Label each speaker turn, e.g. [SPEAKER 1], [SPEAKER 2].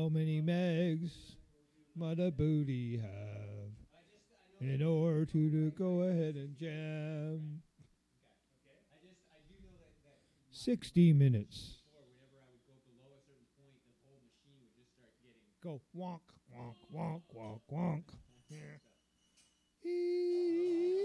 [SPEAKER 1] How many megs might a booty have in order to go ahead and jam? 60 minutes. Go wonk, wonk, wonk, wonk, wonk. Yeah.